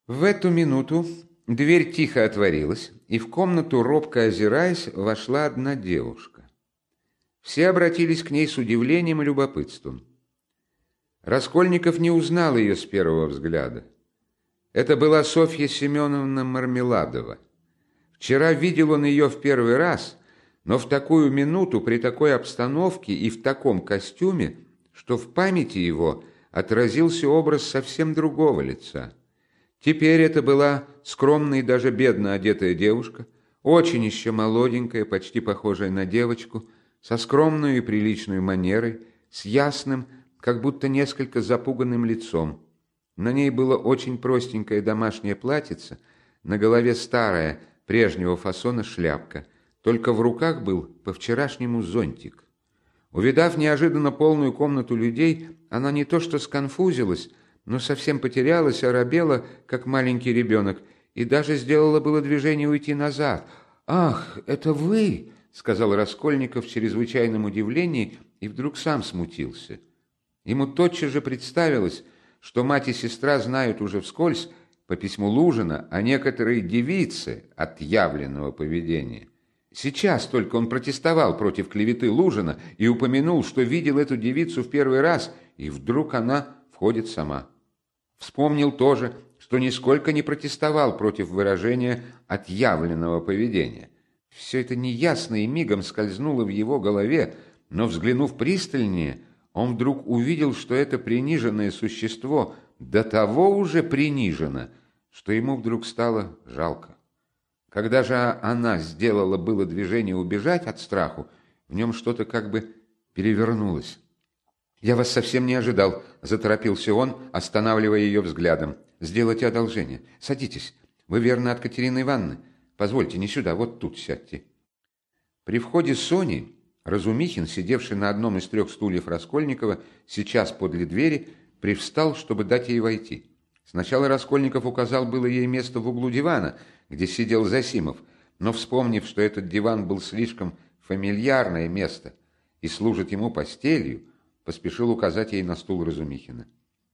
В эту минуту дверь тихо отворилась, и в комнату, робко озираясь, вошла одна девушка. Все обратились к ней с удивлением и любопытством. Раскольников не узнал ее с первого взгляда. Это была Софья Семеновна Мармеладова. Вчера видел он ее в первый раз, но в такую минуту, при такой обстановке и в таком костюме, что в памяти его отразился образ совсем другого лица. Теперь это была скромная и даже бедно одетая девушка, очень еще молоденькая, почти похожая на девочку, со скромной и приличной манерой, с ясным, как будто несколько запуганным лицом. На ней было очень простенькое домашнее платьице, на голове старая, прежнего фасона шляпка, только в руках был по-вчерашнему зонтик. Увидав неожиданно полную комнату людей, она не то что сконфузилась, но совсем потерялась, оробела, как маленький ребенок, и даже сделала было движение уйти назад. «Ах, это вы!» — сказал Раскольников в чрезвычайном удивлении и вдруг сам смутился. Ему тотчас же представилось, что мать и сестра знают уже вскользь по письму Лужина о некоторой девице отъявленного поведения. Сейчас только он протестовал против клеветы Лужина и упомянул, что видел эту девицу в первый раз, и вдруг она входит сама. Вспомнил тоже, что нисколько не протестовал против выражения отъявленного поведения. Все это неясно и мигом скользнуло в его голове, но, взглянув пристальнее, он вдруг увидел, что это приниженное существо до того уже принижено, что ему вдруг стало жалко. Когда же она сделала было движение убежать от страху, в нем что-то как бы перевернулось. «Я вас совсем не ожидал», — заторопился он, останавливая ее взглядом. «Сделайте одолжение. Садитесь. Вы, верно, от Катерины Ивановны? Позвольте, не сюда, вот тут сядьте». При входе Сони Разумихин, сидевший на одном из 3 стульев Раскольникова, сейчас подле двери, привстал, чтобы дать ей войти. Сначала Раскольников указал было ей место в углу дивана, где сидел Засимов, но, вспомнив, что этот диван был слишком фамильярное место и служит ему постелью, поспешил указать ей на стул Разумихина.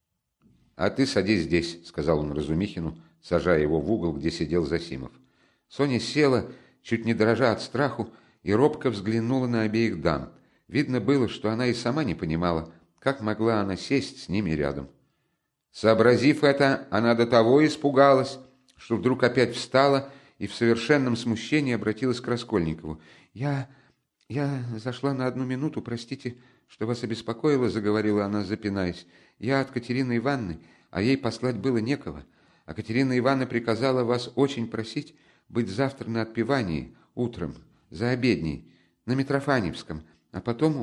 «А ты садись здесь», — сказал он Разумихину, сажая его в угол, где сидел Засимов. Соня села, чуть не дрожа от страху, и робко взглянула на обеих дам. Видно было, что она и сама не понимала, как могла она сесть с ними рядом. Сообразив это, она до того испугалась, что вдруг опять встала и в совершенном смущении обратилась к Раскольникову. «Я зашла на 1 минуту, простите, что вас обеспокоила», — заговорила она, запинаясь. «Я от Катерины Ивановны, а ей послать было некого. А Катерина Ивановна приказала вас очень просить быть завтра на отпевании, утром, за обедней, на Митрофаневском, а потом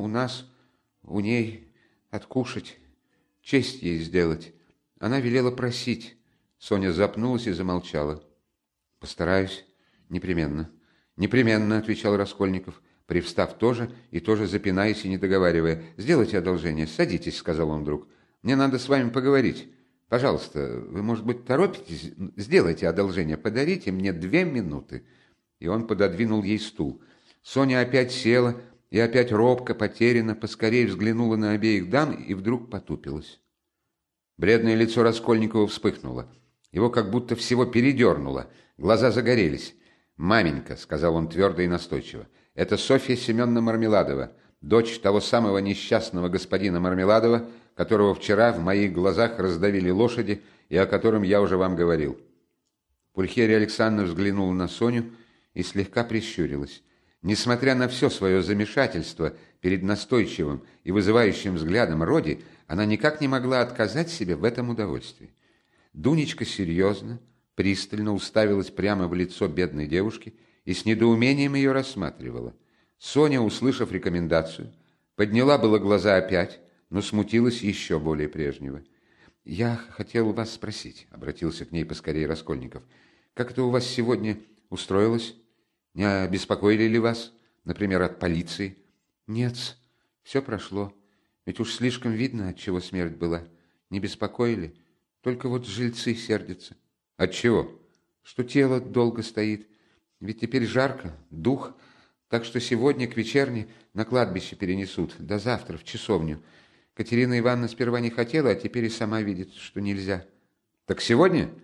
у ней откушать, честь ей сделать. Она велела просить». Соня запнулась и замолчала. «Постараюсь. Непременно». «Непременно», — отвечал Раскольников, привстав тоже и тоже запинаясь и не договаривая. «Сделайте одолжение, садитесь», — сказал он вдруг. «Мне надо с вами поговорить. Пожалуйста, вы, может быть, торопитесь? Сделайте одолжение, подарите мне 2 минуты». И он пододвинул ей стул. Соня опять села и опять робко, потерянно, поскорее взглянула на обеих дам и вдруг потупилась. Бледное лицо Раскольникова вспыхнуло. Его как будто всего передернуло. Глаза загорелись. «Маменька», — сказал он твердо и настойчиво, — «это Софья Семеновна Мармеладова, дочь того самого несчастного господина Мармеладова, которого вчера в моих глазах раздавили лошади и о котором я уже вам говорил». Пульхерия Александровна взглянула на Соню и слегка прищурилась. Несмотря на все свое замешательство перед настойчивым и вызывающим взглядом Роди, она никак не могла отказать себе в этом удовольствии. Дунечка серьезно, пристально уставилась прямо в лицо бедной девушки и с недоумением ее рассматривала. Соня, услышав рекомендацию, подняла было глаза опять, но смутилась еще более прежнего. «Я хотел вас спросить», — обратился к ней поскорее Раскольников, «как это у вас сегодня устроилось? Не обеспокоили ли вас, например, от полиции?» «Нет, все прошло. Ведь уж слишком видно, от чего смерть была. Не беспокоили. Только вот жильцы сердятся». «Отчего?» «Что тело долго стоит. Ведь теперь жарко, дух, так что сегодня к вечерне на кладбище перенесут, до завтра в часовню. Катерина Ивановна сперва не хотела, а теперь и сама видит, что нельзя». «Так сегодня?»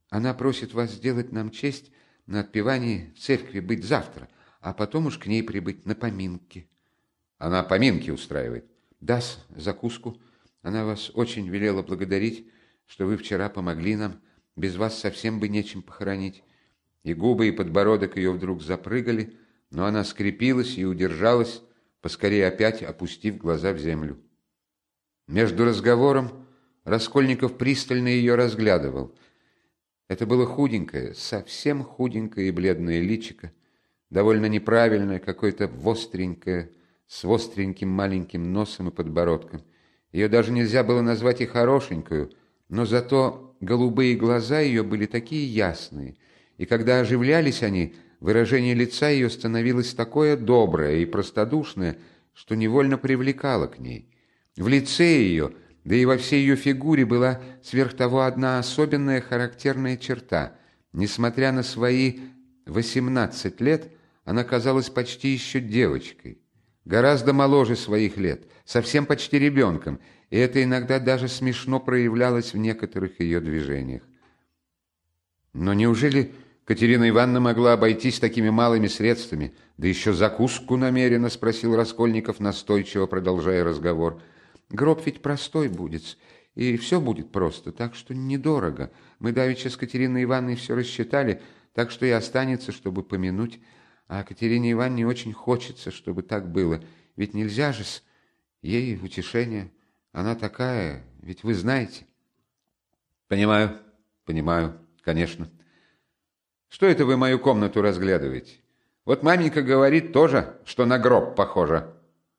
Она просит вас сделать нам честь на отпевании в церкви быть завтра, а потом уж к ней прибыть на поминки». «Она поминки устраивает?» «Да-с, закуску. Она вас очень велела благодарить, что вы вчера помогли нам. Без вас совсем бы нечем похоронить». И губы, и подбородок ее вдруг запрыгали, но она скрепилась и удержалась, поскорее опять опустив глаза в землю. Между разговором Раскольников пристально ее разглядывал. Это было худенькое, совсем худенькое и бледное личико, довольно неправильное, какое-то востренькое, с востреньким маленьким носом и подбородком. Ее даже нельзя было назвать и хорошенькую, но зато голубые глаза ее были такие ясные, и когда оживлялись они, выражение лица ее становилось такое доброе и простодушное, что невольно привлекало к ней. В лице ее, да и во всей ее фигуре была сверх того одна особенная характерная черта. Несмотря на свои 18 лет, она казалась почти еще девочкой, гораздо моложе своих лет, совсем почти ребенком, и это иногда даже смешно проявлялось в некоторых ее движениях. Но неужели Катерина Ивановна могла обойтись такими малыми средствами? Да еще закуску намеренно, спросил Раскольников, настойчиво продолжая разговор. Гроб ведь простой будет, и все будет просто, так что недорого. Мы давеча с Катериной Ивановной все рассчитали, так что и останется, чтобы помянуть. А Катерине Ивановне очень хочется, чтобы так было. Ведь нельзя же ей утешение. Она такая, ведь вы знаете. Понимаю, конечно. Что это вы мою комнату разглядываете? Вот маменька говорит тоже, что на гроб похоже.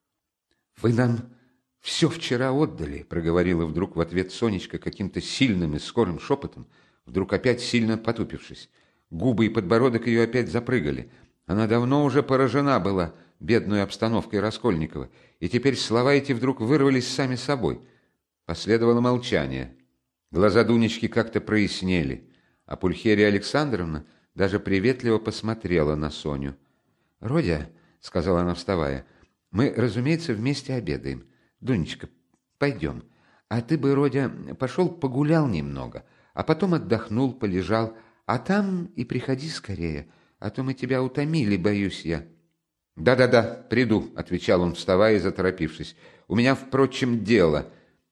Вы нам все вчера отдали, проговорила вдруг в ответ Сонечка каким-то сильным и скорым шепотом, вдруг опять сильно потупившись. Губы и подбородок ее опять запрыгали. Она давно уже поражена была бедной обстановкой Раскольникова, и теперь слова эти вдруг вырвались сами собой. Последовало молчание. Глаза Дунечки как-то прояснели, а Пульхерия Александровна даже приветливо посмотрела на Соню. «Родя», — сказала она, вставая, — «мы, разумеется, вместе обедаем. Дунечка, пойдем. А ты бы, Родя, пошел погулял немного, а потом отдохнул, полежал, а там и приходи скорее, а то мы тебя утомили, боюсь я». «Да-да-да, приду», — отвечал он, вставая и заторопившись. «У меня, впрочем, дело».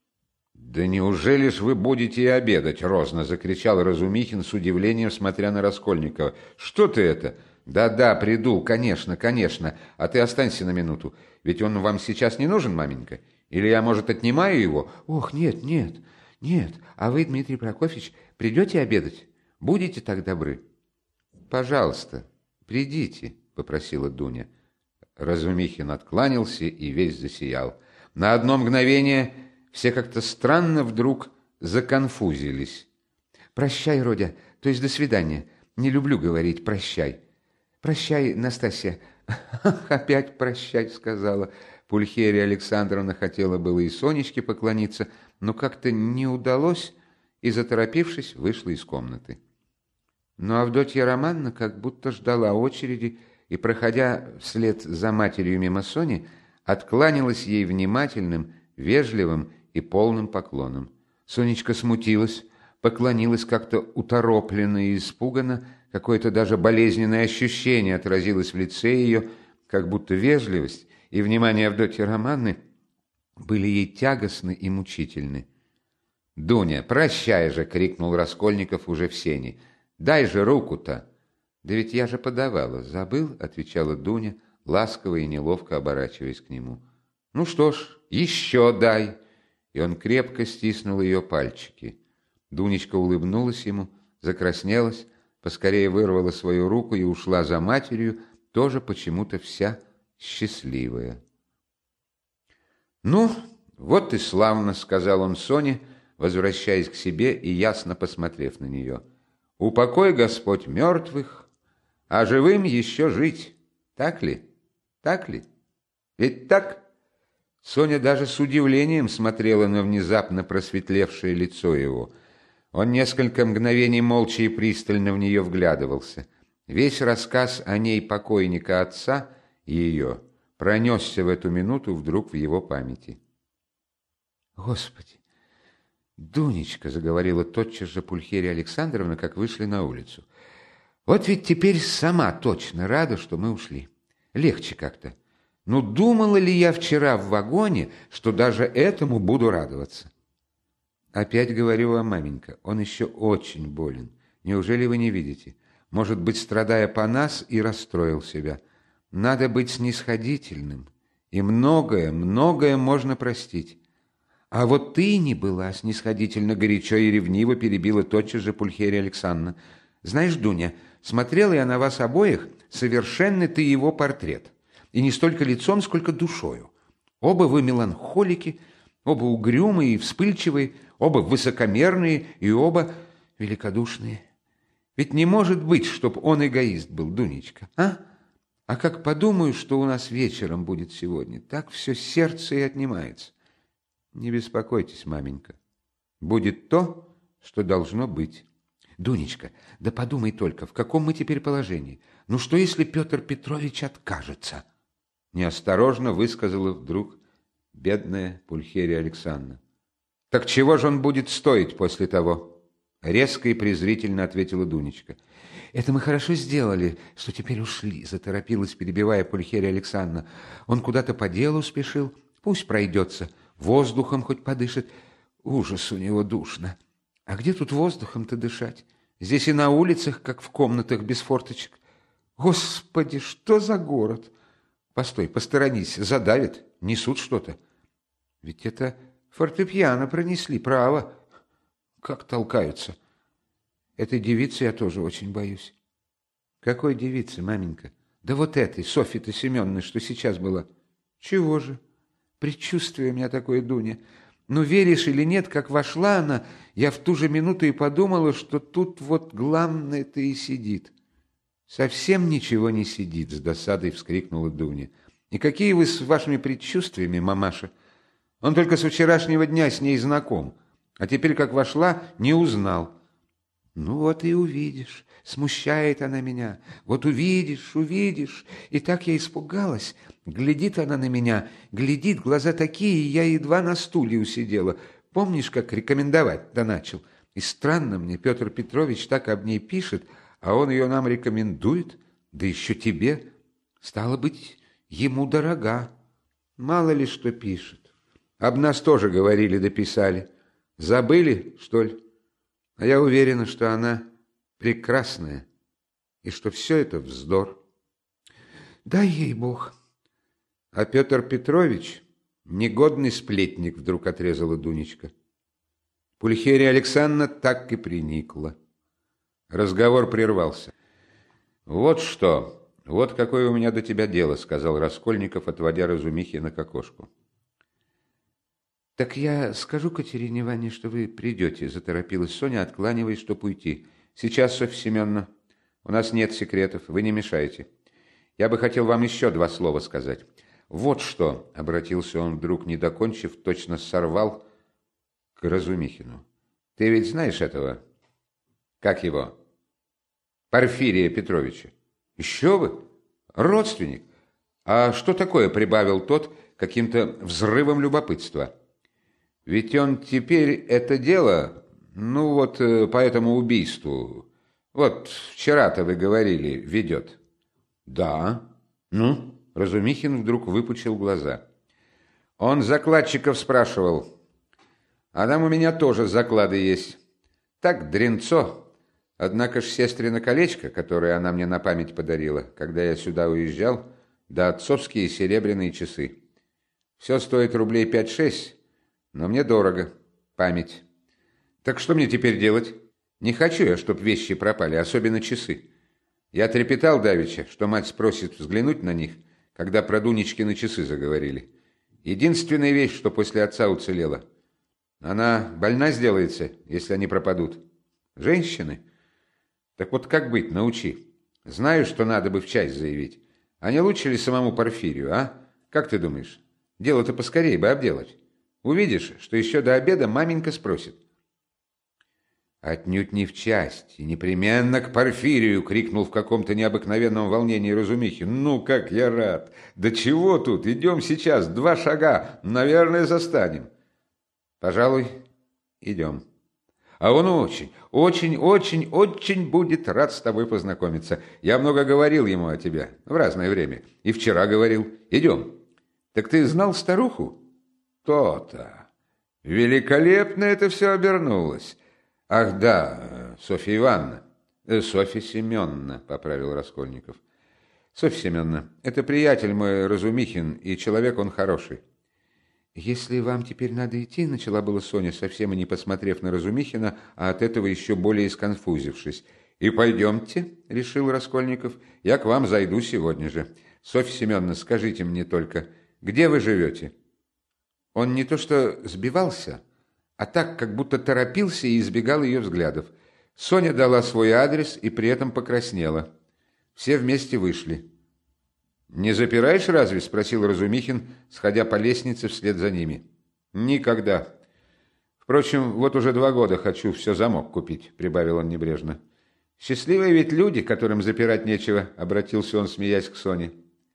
«Да неужели ж вы будете и обедать?» — розно закричал Разумихин с удивлением, смотря на Раскольникова. «Что ты это?» «Да-да, приду, конечно, конечно. А ты останься на минуту. Ведь он вам сейчас не нужен, маменька? Или я, может, отнимаю его?» «Ох, нет, нет, нет. А вы, Дмитрий Прокофьевич, придете обедать? Будете так добры?» «Пожалуйста, придите», — попросила Дуня. Разумихин откланялся и весь засиял. На одно мгновение все как-то странно вдруг законфузились. «Прощай, Родя, то есть до свидания. Не люблю говорить «прощай». «Прощай, Настасья». «Опять прощай», — сказала. Пульхерия Александровна хотела было и Сонечке поклониться, но как-то не удалось, и, заторопившись, вышла из комнаты. Но Авдотья Романовна как будто ждала очереди и, проходя вслед за матерью мимо Сони, откланялась ей внимательным, вежливым и полным поклоном. Сонечка смутилась, поклонилась как-то уторопленно и испуганно, какое-то даже болезненное ощущение отразилось в лице ее, как будто вежливость и внимание Авдотьи Романовны были ей тягостны и мучительны. «Дуня, прощай же!» — крикнул Раскольников уже в сени. «Дай же руку-то!» «Да ведь я же подавала, забыл?» — отвечала Дуня, ласково и неловко оборачиваясь к нему. «Ну что ж, еще дай!» И он крепко стиснул ее пальчики. Дунечка улыбнулась ему, закраснелась, поскорее вырвала свою руку и ушла за матерью, тоже почему-то вся счастливая. «Ну, вот и славно», — сказал он Соне, возвращаясь к себе и ясно посмотрев на нее. «Упокой, Господь, мертвых, а живым еще жить. Так ли? Так ли? Ведь так?» Соня даже с удивлением смотрела на внезапно просветлевшее лицо его. Он несколько мгновений молча и пристально в нее вглядывался. Весь рассказ о ней покойника отца, ее, пронесся в эту минуту вдруг в его памяти. «Господи, «Дунечка», — заговорила тотчас же Пульхерия Александровна, как вышли на улицу, — «вот ведь теперь сама точно рада, что мы ушли. Легче как-то. Ну, думала ли я вчера в вагоне, что даже этому буду радоваться?» «Опять говорю вам, маменька, он еще очень болен. Неужели вы не видите? Может быть, страдая по нас, и расстроил себя. Надо быть снисходительным, и многое, многое можно простить». «А вот ты не была снисходительно, горячо и ревниво», перебила тотчас же Пульхерия Александровна. «Знаешь, Дуня, смотрела я на вас обоих, совершенный ты его портрет. И не столько лицом, сколько душою. Оба вы меланхолики, оба угрюмые и вспыльчивые, оба высокомерные и оба великодушные. Ведь не может быть, чтоб он эгоист был, Дунечка, а? А как подумаю, что у нас вечером будет сегодня, так все сердце и отнимается. Не беспокойтесь, маменька. Будет то, что должно быть. Дунечка, да подумай только, в каком мы теперь положении? Ну что, если Петр Петрович откажется?» Неосторожно высказала вдруг бедная Пульхерия Александровна. «Так чего же он будет стоить после того?» Резко и презрительно ответила Дунечка. «Это мы хорошо сделали, что теперь ушли», заторопилась, перебивая Пульхерия Александровна. «Он куда-то по делу спешил, пусть пройдется, воздухом хоть подышит. Ужас, у него душно. А где тут воздухом-то дышать? Здесь и на улицах, как в комнатах без форточек. Господи, что за город? Постой, посторонись, задавит, несут что-то. Ведь это фортепиано пронесли, право. Как толкаются. Этой девицы я тоже очень боюсь». «Какой девицы, маменька?» «Да вот этой, Софьи-то Семеновны, что сейчас была». «Чего же? Предчувствие у меня такое, Дуня. Ну, веришь или нет, как вошла она, я в ту же минуту и подумала, что тут вот главное-то и сидит». «Совсем ничего не сидит», — с досадой вскрикнула Дуня. «И какие вы с вашими предчувствиями, мамаша? Он только с вчерашнего дня с ней знаком, а теперь, как вошла, не узнал». «Ну вот и увидишь, смущает она меня. Вот увидишь, увидишь». И так я испугалась. Глядит она на меня, глядит, глаза такие, я едва на стуле усидела. Помнишь, как рекомендовать-то начал? И странно мне, Петр Петрович так об ней пишет, а он ее нам рекомендует, да еще тебе. Стало быть, ему дорога. Мало ли что пишет. Об нас тоже говорили да писали. Забыли, что ли? А я уверена, что она прекрасная, и что все это вздор. Дай ей Бог. А Петр Петрович негодный сплетник, вдруг отрезала Дунечка. Пульхерия Александровна так и приникла. Разговор прервался. «Вот что, вот какое у меня до тебя дело», — сказал Раскольников, отводя Разумихина к окошку. «Так я скажу Катерине Ивановне, что вы придете», — заторопилась Соня, откланиваясь, чтоб уйти. «Сейчас, Софья Семеновна, у нас нет секретов, вы не мешаете. Я бы хотел вам еще 2 слова сказать. Вот что», — обратился он вдруг, не докончив, точно сорвал к Разумихину. «Ты ведь знаешь этого? Как его? Порфирия Петровича?» «Еще бы! Родственник! А что такое?» — прибавил тот каким-то взрывом любопытства. «Ведь он теперь это дело, ну вот по этому убийству, вот вчера-то вы говорили, ведет». «Да? Ну?» — Разумихин вдруг выпучил глаза. «Он закладчиков спрашивал. А там у меня тоже заклады есть. Так, дрянцо. Однако ж сестрино колечко, которое она мне на память подарила, когда я сюда уезжал, да отцовские серебряные часы. Все стоит рублей 5-6, но мне дорого. Память. Так что мне теперь делать? Не хочу я, чтоб вещи пропали, особенно часы. Я трепетал давеча, что мать спросит взглянуть на них, когда про Дунечкины часы заговорили. Единственная вещь, что после отца уцелела. Она больна сделается, если они пропадут. Женщины? Так вот как быть, научи. Знаю, что надо бы в часть заявить. А не лучше ли самому Порфирию, а? Как ты думаешь? Дело-то поскорее бы обделать. Увидишь, что еще до обеда маменька спросит. «Отнюдь не в часть, и непременно к Порфирию!» — крикнул в каком-то необыкновенном волнении Разумихин. «Ну, как я рад! Да чего тут? Идем сейчас, 2 шага, наверное, застанем». «Пожалуй, идем. А он очень, очень, очень, очень будет рад с тобой познакомиться. Я много говорил ему о тебе в разное время. И вчера говорил. Идем. Так ты знал старуху? То-то. Великолепно это все обернулось. Ах да, Софья Ивановна. Софья Семеновна, поправил Раскольников. Софья Семеновна, это приятель мой Разумихин, и человек он хороший. «Если вам теперь надо идти», — начала была Соня, совсем и не посмотрев на Разумихина, а от этого еще более сконфузившись. «И пойдемте», — решил Раскольников, — «я к вам зайду сегодня же. Софья Семеновна, скажите мне только, где вы живете?» Он не то что сбивался, а так, как будто торопился и избегал ее взглядов. Соня дала свой адрес и при этом покраснела. Все вместе вышли. «Не запираешь разве?» — спросил Разумихин, сходя по лестнице вслед за ними. «Никогда. Впрочем, вот уже 2 года хочу все замок купить», — прибавил он небрежно. «Счастливые ведь люди, которым запирать нечего», — обратился он, смеясь к Соне.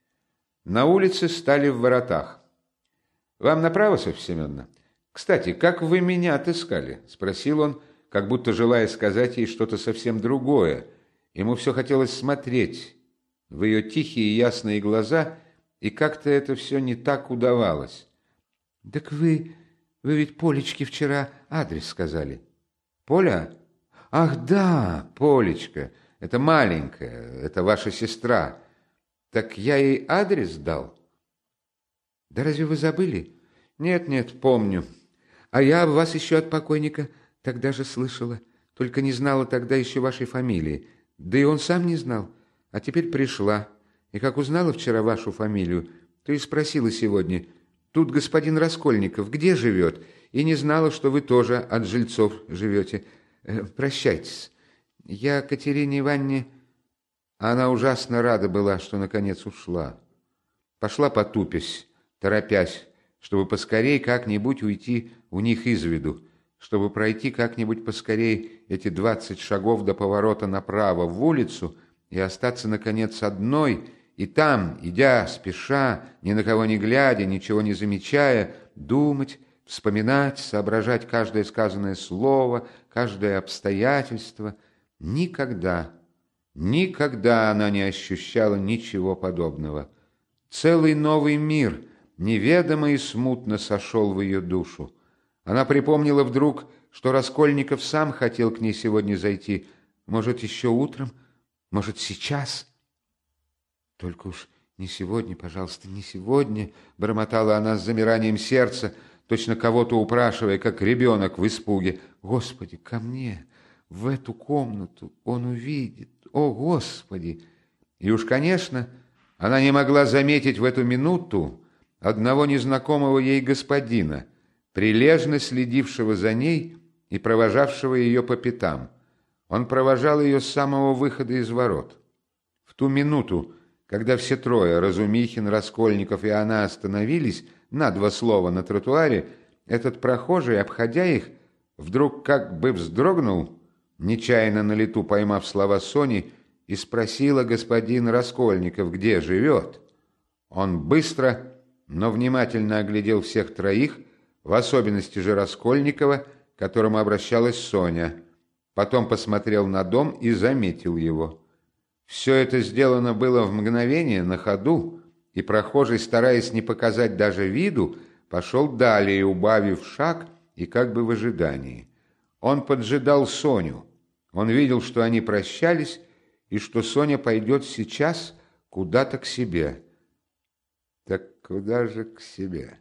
На улице стали в воротах. «Вам направо, Софья Семеновна? Кстати, как вы меня отыскали?» — спросил он, как будто желая сказать ей что-то совсем другое. Ему все хотелось смотреть в ее тихие и ясные глаза, и как-то это все не так удавалось. «Так вы ведь Полечке вчера адрес сказали». «Поля? Ах, да, Полечка, это маленькая, это ваша сестра. Так я ей адрес дал?» «Да разве вы забыли?» «Нет, помню. А я об вас еще от покойника тогда же слышала, только не знала тогда еще вашей фамилии, да и он сам не знал. А теперь пришла, и как узнала вчера вашу фамилию, то и спросила сегодня, тут господин Раскольников где живет, и не знала, что вы тоже от жильцов живете. Прощайтесь. Я Катерине Ивановне...» Она ужасно рада была, что наконец ушла. Пошла потупясь, торопясь, чтобы поскорей как-нибудь уйти у них из виду, чтобы пройти как-нибудь поскорей эти 20 шагов до поворота направо в улицу и остаться, наконец, одной, и там, идя, спеша, ни на кого не глядя, ничего не замечая, думать, вспоминать, соображать каждое сказанное слово, каждое обстоятельство. Никогда она не ощущала ничего подобного. Целый новый мир, неведомо и смутно, сошел в ее душу. Она припомнила вдруг, что Раскольников сам хотел к ней сегодня зайти, может, еще утром, может, сейчас. «Только уж не сегодня, пожалуйста, не сегодня», — бормотала она с замиранием сердца, точно кого-то упрашивая, как ребенок в испуге. «Господи, ко мне, в эту комнату, он увидит, о, Господи!» И уж, конечно, она не могла заметить в эту минуту одного незнакомого ей господина, прилежно следившего за ней и провожавшего ее по пятам. Он провожал ее с самого выхода из ворот. В ту минуту, когда все трое, Разумихин, Раскольников и она, остановились на 2 слова на тротуаре, этот прохожий, обходя их, вдруг как бы вздрогнул, нечаянно на лету поймав слова Сони, и спросила господин Раскольников, где живет. Он быстро, но внимательно оглядел всех троих, в особенности же Раскольникова, к которому обращалась Соня. Потом посмотрел на дом и заметил его. Все это сделано было в мгновение, на ходу, и прохожий, стараясь не показать даже виду, пошел далее, убавив шаг и как бы в ожидании. Он поджидал Соню. Он видел, что они прощались, и что Соня пойдет сейчас куда-то к себе. Так куда же к себе?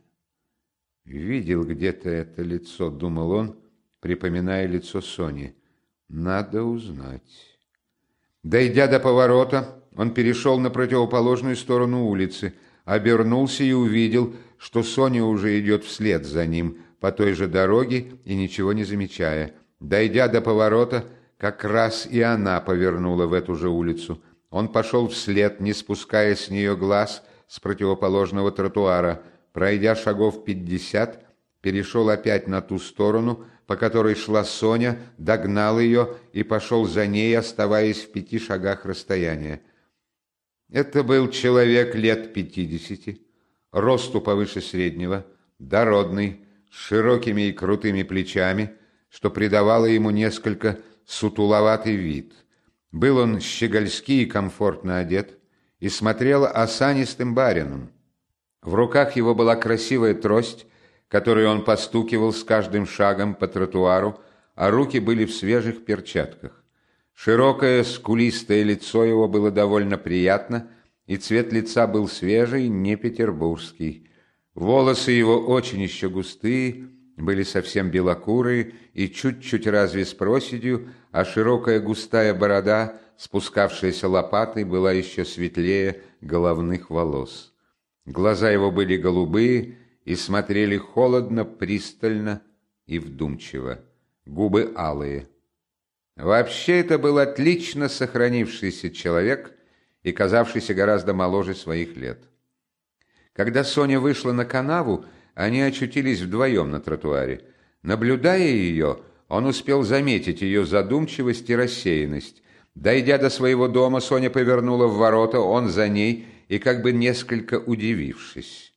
Видел где-то это лицо, думал он, припоминая лицо Сони. Надо узнать. Дойдя до поворота, он перешел на противоположную сторону улицы, обернулся и увидел, что Соня уже идет вслед за ним по той же дороге и ничего не замечая. Дойдя до поворота, как раз и она повернула в эту же улицу. Он пошел вслед, не спуская с нее глаз с противоположного тротуара. Пройдя шагов 50, перешел опять на ту сторону, по которой шла Соня, догнал ее и пошел за ней, оставаясь в 5 шагах расстояния. Это был человек лет 50, росту повыше среднего, дородный, с широкими и крутыми плечами, что придавало ему несколько сутуловатый вид. Был он щегольски и комфортно одет и смотрел осанистым барином. В руках его была красивая трость, которой он постукивал с каждым шагом по тротуару, а руки были в свежих перчатках. Широкое, скулистое лицо его было довольно приятно, и цвет лица был свежий, не петербургский. Волосы его очень еще густые, были совсем белокурые и чуть-чуть разве с проседью, а широкая густая борода, спускавшаяся лопатой, была еще светлее головных волос. Глаза его были голубые и смотрели холодно, пристально и вдумчиво. Губы алые. Вообще это был отлично сохранившийся человек и казавшийся гораздо моложе своих лет. Когда Соня вышла на канаву, они очутились вдвоем на тротуаре. Наблюдая ее, он успел заметить ее задумчивость и рассеянность. Дойдя до своего дома, Соня повернула в ворота, он за ней, и как бы несколько удивившись.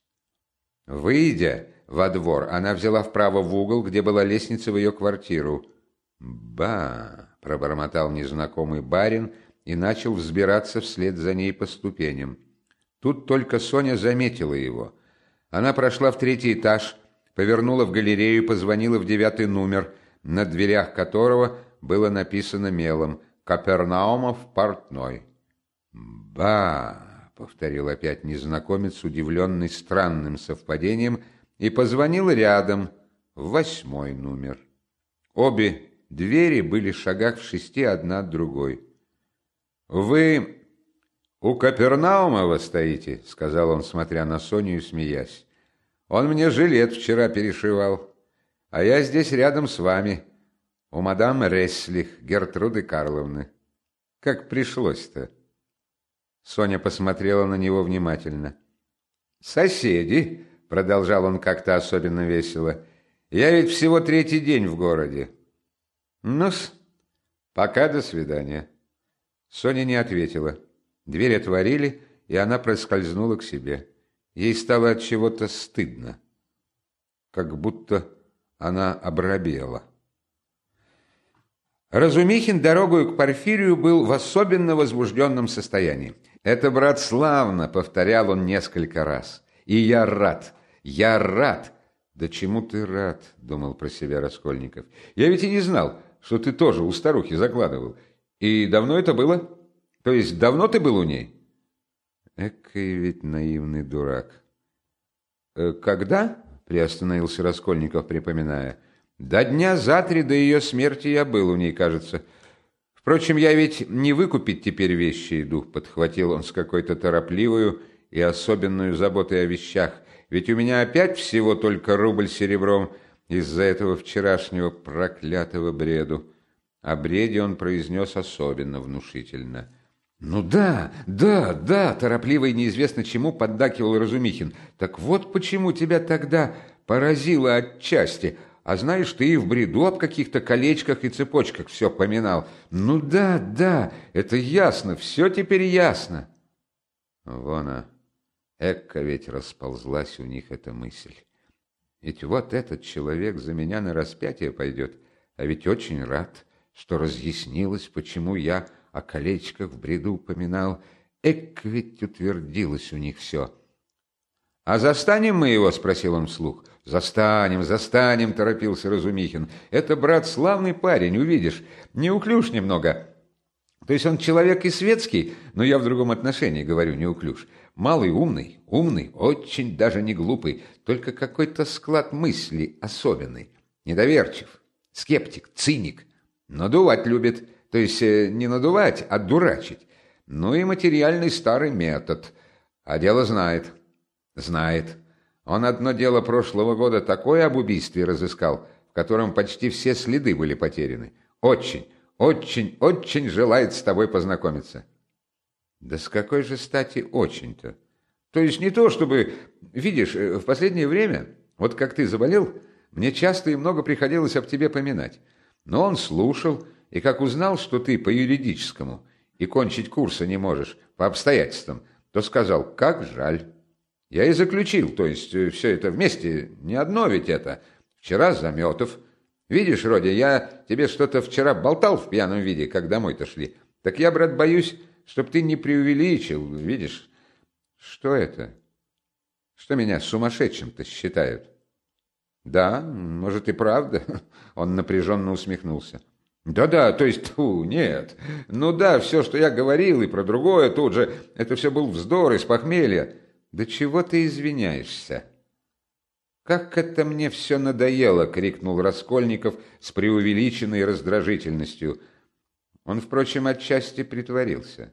Выйдя во двор, она взяла вправо в угол, где была лестница в ее квартиру. «Ба!» — пробормотал незнакомый барин и начал взбираться вслед за ней по ступеням. Тут только Соня заметила его. Она прошла в 3-й этаж, повернула в галерею и позвонила в 9-й номер, на дверях которого было написано мелом «Капернаумов портной». «Ба!» — повторил опять незнакомец, удивленный странным совпадением, и позвонил рядом, в 8-й номер. Обе двери были в шагах в 6 одна от другой. «Вы у Капернаумова стоите?» — сказал он, смотря на Соню и смеясь. «Он мне жилет вчера перешивал, а я здесь рядом с вами, у мадам Реслих, Гертруды Карловны. Как пришлось-то?» Соня посмотрела на него внимательно. «Соседи», — продолжал он как-то особенно весело, — «я ведь всего 3-й день в городе. Ну-с, пока, до свидания». Соня не ответила. Дверь отворили, и она проскользнула к себе. Ей стало от чего-то стыдно, как будто она обрабела. Разумихин дорогою к Порфирию был в особенно возбужденном состоянии. «Это, брат, славно!» — повторял он несколько раз. «И я рад! Я рад!» «Да чему ты рад?» — думал про себя Раскольников. «Я ведь и не знал, что ты тоже у старухи закладывал. И давно это было? То есть давно ты был у ней?» Экой ведь наивный дурак. «Когда?» — приостановился Раскольников, припоминая. «До дня за 3 до ее смерти я был у ней, кажется. Впрочем, я ведь не выкупить теперь вещи иду», — подхватил он с какой-то торопливою и особенную заботой о вещах. «Ведь у меня опять всего только рубль серебром из-за этого вчерашнего проклятого бреду». О бреде он произнес особенно внушительно. «Ну да, торопливо и неизвестно чему поддакивал Разумихин. Так вот почему тебя тогда поразило отчасти. А знаешь, ты и в бреду об каких-то колечках и цепочках все поминал. Ну да, это ясно, все теперь ясно». Вон она, эка ведь расползлась у них эта мысль. Ведь вот этот человек за меня на распятие пойдет, а ведь очень рад, что разъяснилось, почему я о колечках в бреду упоминал. Эк ведь утвердилось у них все. «А застанем мы его?» — спросил он вслух. «Застанем», — торопился Разумихин. «Это, брат, славный парень, увидишь. Неуклюж немного. То есть он человек и светский, но я в другом отношении говорю неуклюж. Малый умный, очень даже не глупый, только какой-то склад мыслей особенный. Недоверчив, скептик, циник. Надувать любит, то есть не надувать, а дурачить. Ну и материальный старый метод. А дело знает. Он одно дело прошлого года такое об убийстве разыскал, в котором почти все следы были потеряны. Очень желает с тобой познакомиться». «Да с какой же стати очень-то? То есть не то, чтобы... Видишь, в последнее время, вот как ты заболел, мне часто и много приходилось об тебе поминать. Но он слушал, и как узнал, что ты по юридическому и кончить курса не можешь по обстоятельствам, то сказал: как жаль. Я и заключил, то есть все это вместе, не одно ведь это. Вчера Заметов, Видишь, Родя, я тебе что-то вчера болтал в пьяном виде, как домой-то шли. Так я, брат, боюсь, чтоб ты не преувеличил, видишь? Что это? Что меня сумасшедшим-то считают? Да, может и правда. Он напряженно усмехнулся. Да-да, то есть, нет. Ну да, все, что я говорил, и про другое тут же, это все был вздор из похмелья. Да чего ты извиняешься? Как это мне все надоело, крикнул Раскольников с преувеличенной раздражительностью. Он, впрочем, отчасти притворился.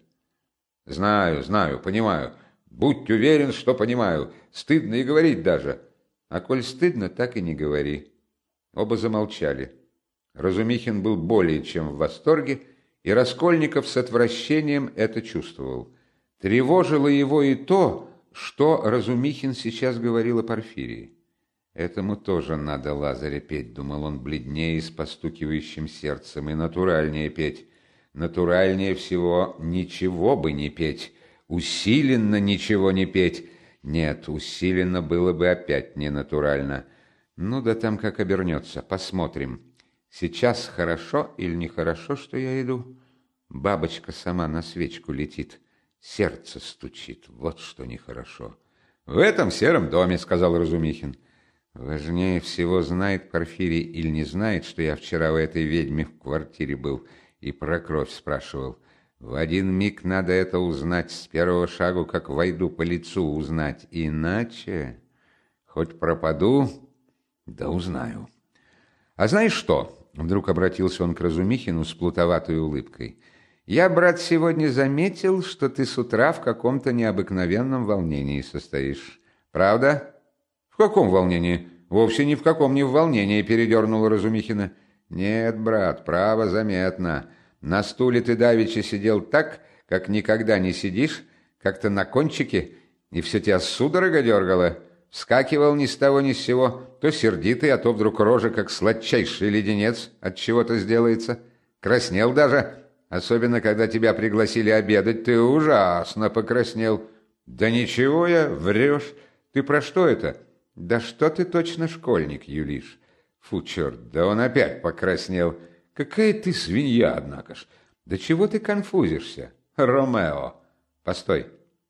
Знаю, понимаю. Будь уверен, что понимаю. Стыдно и говорить даже. А коль стыдно, так и не говори. Оба замолчали. Разумихин был более чем в восторге, и Раскольников с отвращением это чувствовал. Тревожило его и то, что Разумихин сейчас говорил о Порфирии. «Этому тоже надо Лазаря петь», — думал он бледнее и с постукивающим сердцем, — «и натуральнее петь. Натуральнее всего ничего бы не петь, усиленно ничего не петь. Нет, усиленно было бы опять ненатурально. Ну да там как обернется, посмотрим». Сейчас хорошо или нехорошо, что я иду? Бабочка сама на свечку летит, сердце стучит, вот что нехорошо. В этом сером доме, сказал Разумихин. Важнее всего, знает Порфирий или не знает, что я вчера у этой ведьмы в квартире был и про кровь спрашивал. В один миг надо это узнать, с первого шагу, как войду, по лицу узнать. Иначе, хоть пропаду, да узнаю. А знаешь что? Вдруг обратился он к Разумихину с плутоватой улыбкой. «Я, брат, сегодня заметил, что ты с утра в каком-то необыкновенном волнении состоишь. Правда?» «В каком волнении?» «Вовсе ни в каком не в волнении», — передернула Разумихина. «Нет, брат, право заметно. На стуле ты давеча сидел так, как никогда не сидишь, как-то на кончике, и все тебя судорога дергало». Вскакивал ни с того ни с сего, то сердитый, а то вдруг рожа, как сладчайший леденец, от чего-то сделается. Краснел даже, особенно когда тебя пригласили обедать, ты ужасно покраснел. Да ничего я, врешь. Ты про что это? Да что ты точно школьник юлишь? Фу, черт, да он опять покраснел. Какая ты свинья, однако ж. Да чего ты конфузишься, Ромео? Постой,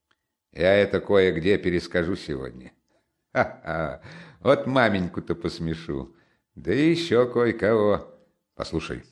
я это кое-где перескажу сегодня. Ха-ха, вот маменьку-то посмешу. Да и еще кое-кого. Послушай,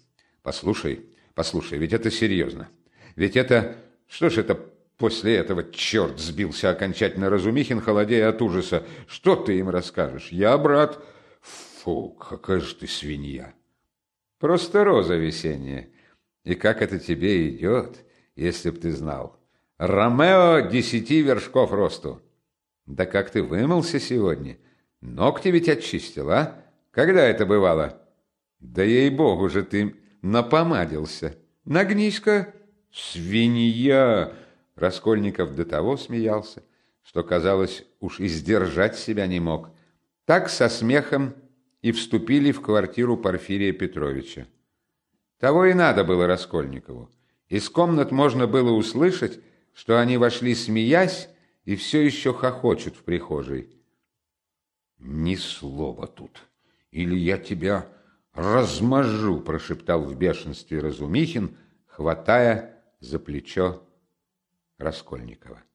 ведь это серьезно. Ведь это... Что ж это после этого, черт, сбился окончательно Разумихин, холодея от ужаса. Что ты им расскажешь? Я, брат... Фу, какая же ты свинья. Просто роза весенняя. И как это тебе идет, если б ты знал. Ромео 10 вершков росту. Да как ты вымылся сегодня? Ногти ведь очистил, а? Когда это бывало? Да ей-богу же ты напомадился. Нагнись-ка, свинья! Раскольников до того смеялся, что, казалось, уж и сдержать себя не мог. Так со смехом и вступили в квартиру Порфирия Петровича. Того и надо было Раскольникову. Из комнат можно было услышать, что они вошли смеясь, и все еще хохочут в прихожей. «Ни слова тут, или я тебя размажу», — прошептал в бешенстве Разумихин, хватая за плечо Раскольникова.